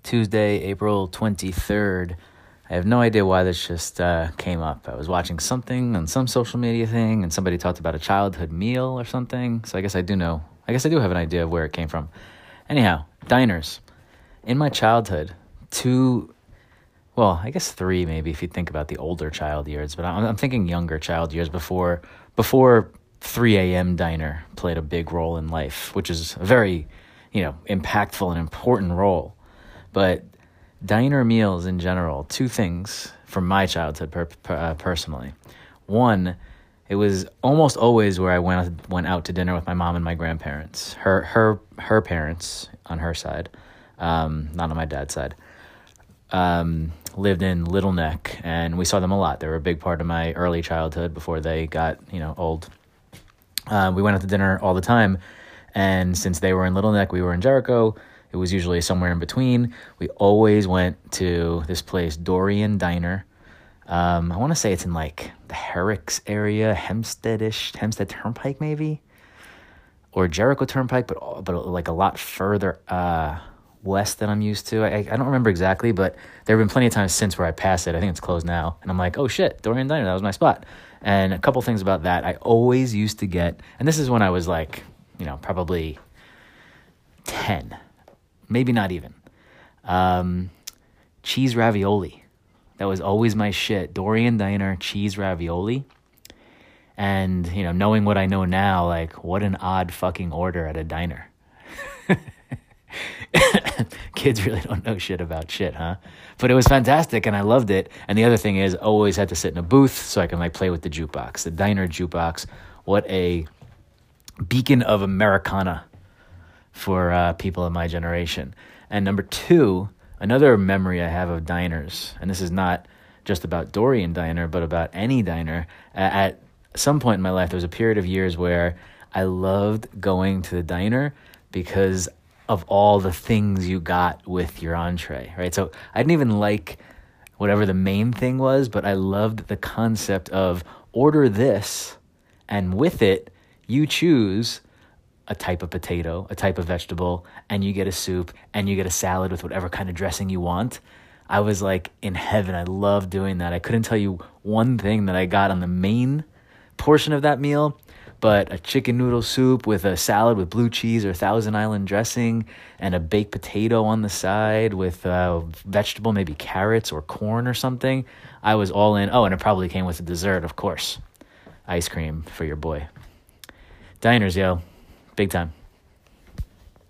Tuesday, April 23rd. I have no idea why this just came up. I was watching something on some social media thing, and somebody talked about a childhood meal or something. So I guess I do have an idea of where it came from. Anyhow, diners. In my childhood, I guess three maybe if you think about the older child years, but I'm thinking younger child years before 3 a.m. diner played a big role in life, which is a very, impactful and important role. But diner meals in general, two things from my childhood personally. One, it was almost always where I went out to dinner with my mom and my grandparents. Her parents on her side, not on my dad's side, lived in Little Neck, and we saw them a lot. They were a big part of my early childhood before they got, old. We went out to dinner all the time, and since they were in Little Neck, we were in Jericho. It was usually somewhere in between. We always went to this place, Dorian Diner. I want to say it's in like the Herricks area, Hempstead Turnpike maybe, or Jericho Turnpike, but like a lot further west than I'm used to. I don't remember exactly, but there have been plenty of times since where I passed it. I think it's closed now, and I'm like, oh shit, Dorian Diner, that was my spot. And a couple things about that, I always used to get, and this is when I was like, probably 10. Maybe not even. Cheese ravioli. That was always my shit. Dorian Diner, cheese ravioli. And, knowing what I know now, like, what an odd fucking order at a diner. Kids really don't know shit about shit, huh? But it was fantastic, and I loved it. And the other thing is, always had to sit in a booth so I can, play with the jukebox. The diner jukebox. What a beacon of Americana for people of my generation. And number two, another memory I have of diners, and this is not just about Dorian Diner, but about any diner. At some point in my life, there was a period of years where I loved going to the diner because of all the things you got with your entree, right? So I didn't even like whatever the main thing was, but I loved the concept of order this, and with it, you choose a type of potato, a type of vegetable, and you get a soup, and you get a salad with whatever kind of dressing you want. I was like in heaven. I loved doing that. I couldn't tell you one thing that I got on the main portion of that meal, but a chicken noodle soup with a salad with blue cheese or Thousand Island dressing and a baked potato on the side with vegetable, maybe carrots or corn or something. I was all in. Oh, and it probably came with a dessert, of course. Ice cream for your boy. Diners, yo. Big time.